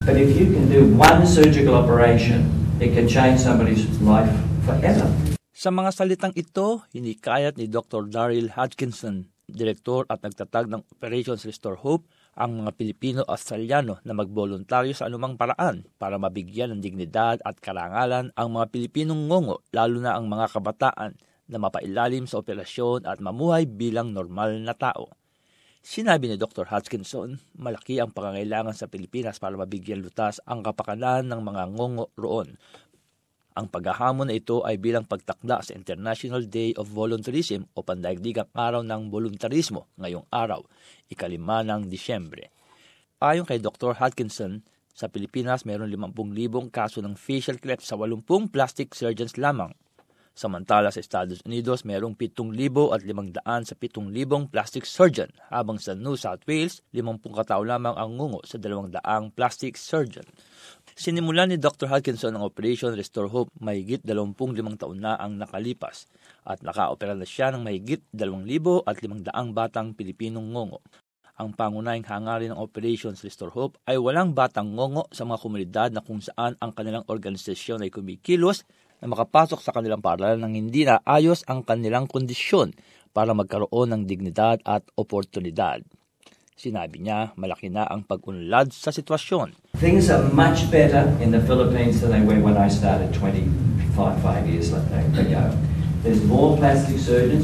But if you can do one surgical operation, it can change somebody's life forever. Sa mga salitang ito, hinikayat ni Dr. Daryl Hodgkinson, direktor at nagtatag ng Operations Restore Hope, ang mga Pilipino-Australiano na magboluntaryo sa anumang paraan para mabigyan ng dignidad at karangalan ang mga Pilipinong ngongo, lalo na ang mga kabataan na mapailalim sa operasyon at mamuhay bilang normal na tao. Sinabi ni Dr. Hodgkinson, malaki ang pangangailangan sa Pilipinas para mabigyan lutas ang kapakanan ng mga ngongo roon. Ang paghahamon na ito ay bilang pagtakda sa International Day of Volunteerism o Pandaigdigang Araw ng Voluntarismo ngayong araw, 5 ng Disyembre. Ayon kay Dr. Hodgkinson, sa Pilipinas mayroon 50,000 kaso ng facial cleft sa 80 plastic surgeons lamang. Samantala sa Estados Unidos, mayroong 7,500 sa 7,000 plastic surgeon, habang sa New South Wales, 50 katao lamang ang ngungo sa 200 plastic surgeon. Sinimulan ni Dr. Hodgkinson ang Operation Restore Hope mahigit 25 taon na ang nakalipas at nakaopera na siya ng mahigit 2,500 batang Pilipinong ngongo. Ang pangunahing hangarin ng Operations Restore Hope ay walang batang ngongo sa mga komunidad na kung saan ang kanilang organisasyon ay kumikilos na makapasok sa kanilang paaralan nang hindi na ayos ang kanilang kondisyon para magkaroon ng dignidad at oportunidad. Sinabi niya, malaki na ang pag-unlad sa sitwasyon. Things are much better in the Philippines than they were when I started 25 years ago. There's more plastic surgeons.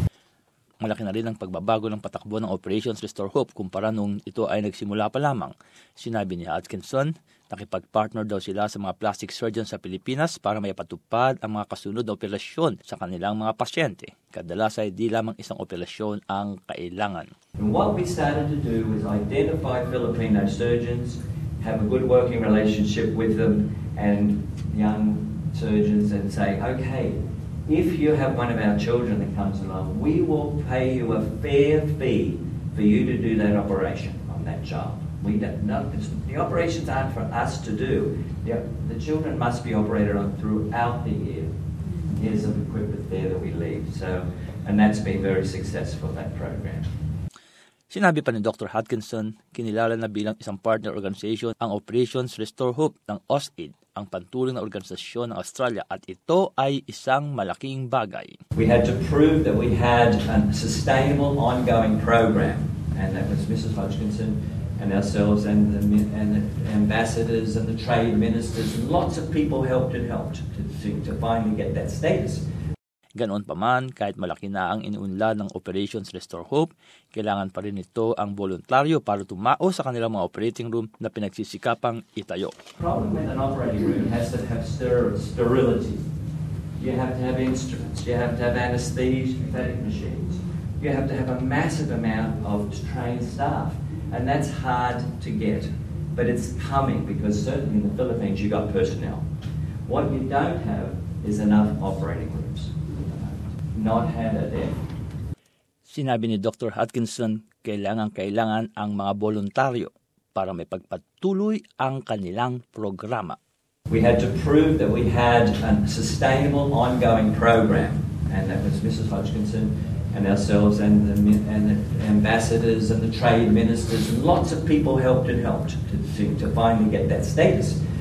Malaki na rin ang pagbabago ng patakbo ng Operations Restore Hope kumpara nung ito ay nagsimula pa lamang. Sinabi ni Hodgkinson, nakipag-partner daw sila sa mga plastic surgeons sa Pilipinas para maipatupad ang mga kasunod na operasyon sa kanilang mga pasyente. Kadalas ay di lamang isang operasyon ang kailangan. And what we started to do was identify Filipino surgeons, have a good working relationship with them and young surgeons and say, okay, if you have one of our children that comes along, we will pay you a fair fee for you to do that operation on that child. We don't know, the operations aren't for us to do. The children must be operated on throughout the year. Here's some equipment there that we leave. And that's been very successful, that program. Sinabi pa ni Dr. Hodgkinson, kinilala na bilang isang partner organization ang Operations Restore Hope ng AusAid, ang pantuling na organisasyon ng Australia, at ito ay isang malaking bagay. We had to prove that we had a sustainable, ongoing program, and that was Mrs. Hodgkinson and ourselves and the ambassadors and the trade ministers. Lots of people helped to finally get that status. Ganoon pa man, kahit malaki na ang iniunlad ng Operations Restore Hope, kailangan pa rin ito ang voluntaryo para tumao sa kanilang mga operating room na pinagsisikapang itayo. The problem with an operating room has to have sterility. You have to have instruments, you have to have anesthetic machines, you have to have a massive amount of trained staff, and that's hard to get. But it's coming because certainly in the Philippines you got personnel. What you don't have is enough operating rooms. Not had a death. Sinabi ni Dr. Hodgkinson, kailangan ang mga voluntaryo para may pagpatuloy ang kanilang programa. We had to prove that we had a sustainable, ongoing program, and that was Mrs. Hodgkinson and ourselves and the ambassadors and the trade ministers. And lots of people helped to finally get that status.